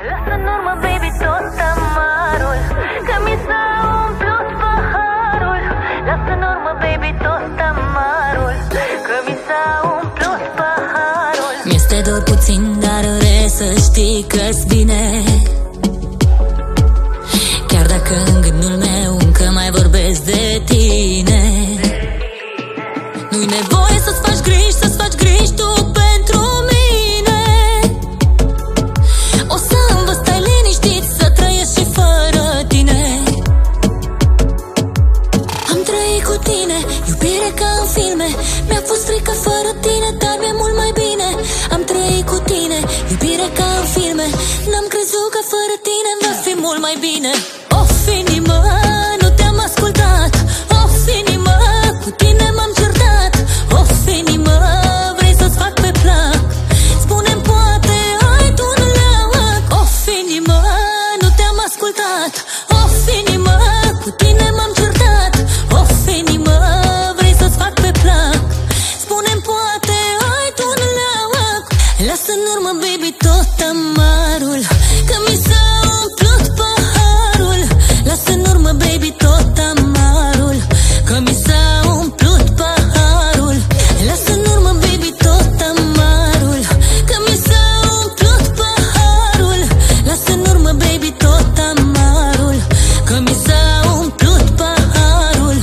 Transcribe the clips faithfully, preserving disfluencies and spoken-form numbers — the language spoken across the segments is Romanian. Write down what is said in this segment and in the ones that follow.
Lasă în urmă, baby, tot amarul, că mi s-a umplut paharul. Lasă în urmă, baby, tot amarul, că mi s-a umplut paharul. Mi-este dor puțin, dar re să știi că-ți bine. Chiar dacă în gândul meu încă mai vorbesc de tine. Nu-i nevoie să-ți faci griji, să-ți faci griji tu pentru mine. O să învăț, stai liniștit, să trăiesc și fără tine. Am trăit cu tine, iubire ca în filme. Mi-a fost frică fără tine, dar mi-e mult mai bine. Am trăit cu tine, iubire ca în filme. N-am crezut că fără tine va fi mult mai bine. Of, inimă, nu te-am ascultat. Of, inimă, cu tine m-am certat. Of, inimă, vrei să-ți fac pe plac. Spune-mi poate ai tu un leac. Of, inimă, nu te-am ascultat. Of, inimă, cu tine m-am certat. Of, inimă, vrei să-ți fac pe plac. Spune-mi poate ai tu un leac. Lasă în urmă, baby, tot amarul, că mi s-a umplut paharul. Lasă în urmă, baby, tot amarul, că mi s-a umplut paharul. Lasă în urmă, baby, tot amarul, că mi s-a umplut paharul. Lasă în urmă, baby, tot amarul, că mi s-a umplut paharul.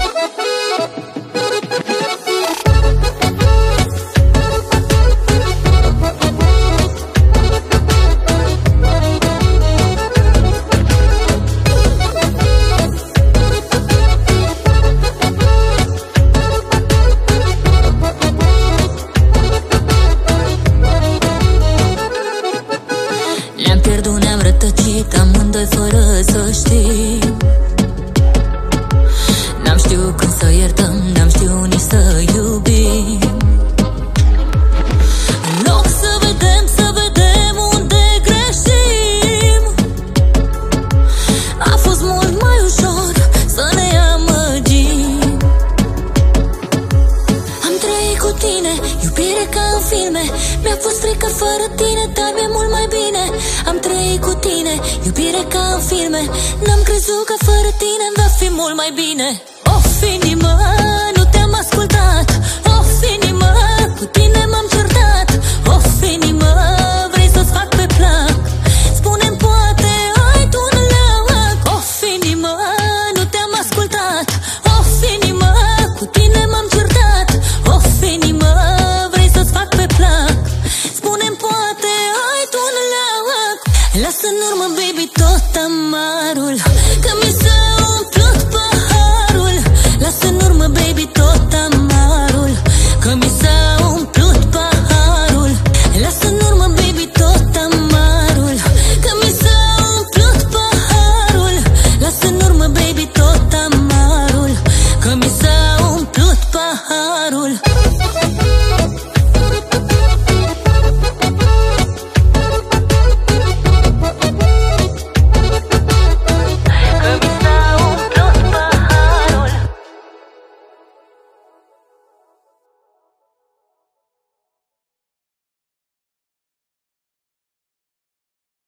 Ne-am pierdut, ne-am rătăcit amândoi fără să știm. N-am știut când să iertăm, n-am știut nici să iubim. În loc să vedem, să vedem unde greșim. A fost mult mai ușor să ne amăgim. Am trăit cu tine, iubire ca în filme. Mi-a fost frică fără tine, dar mi-e mult mai bine. Am trăit cu tine, iubire ca în filme. N-am crezut că fără tine va fi mult mai bine. Of, inimă, nu te-am ascultat. Of, inimă, cu tine m-am certat. Of, inimă, vrei să-ți fac pe plac. Spune-mi poate ai tu un leac. Of, inimă, nu te-am ascultat. Of, inimă, cu tine m-am certat. Of, inimă, vrei să-ți fac pe plac. Spune-mi poate ai tu un leac. Lasă în urmă, baby, tot amarul, că mi s-a umplut paharul. Lasă în urmă, baby, tot amarul, că mi s-a umplut paharul. Lasă în urmă, baby, tot amarul, că mi s-a umplut paharul. Lasă în urmă, baby, tot amarul, că mi s-a umplut paharul.